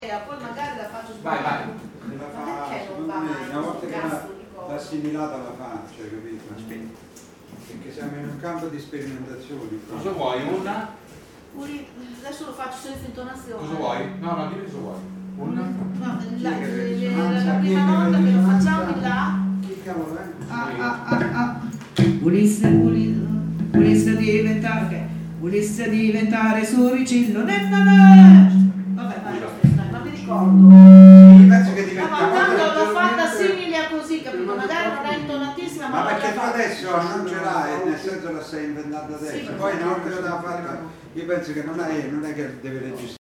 poi magari la faccio Vai. La fa, secondo me, una volta che l'ha assimilata la fa, cioè, capito? Aspetta. Perché siamo in un campo di sperimentazioni. Cosa vuoi? Una? Adesso lo faccio senza intonazione. Cosa vuoi? No, dimmi cosa vuoi. Una? No, Chi la è che risonanza? prima Chi è che nota che lo risonanza? facciamo in là. Chi cavolo è? Volesse diventare suricillo Vabbè, vai, ma mi ricordo. Penso che No, diventa ma tanto l'ho fatta simile a così, capito? Magari non è intonatissima, ma perché tu l'ho fatta. adesso non ce l'hai, nel senso la stai inventando adesso, Sì, poi una volta che la fare, io penso che non è che deve registrare.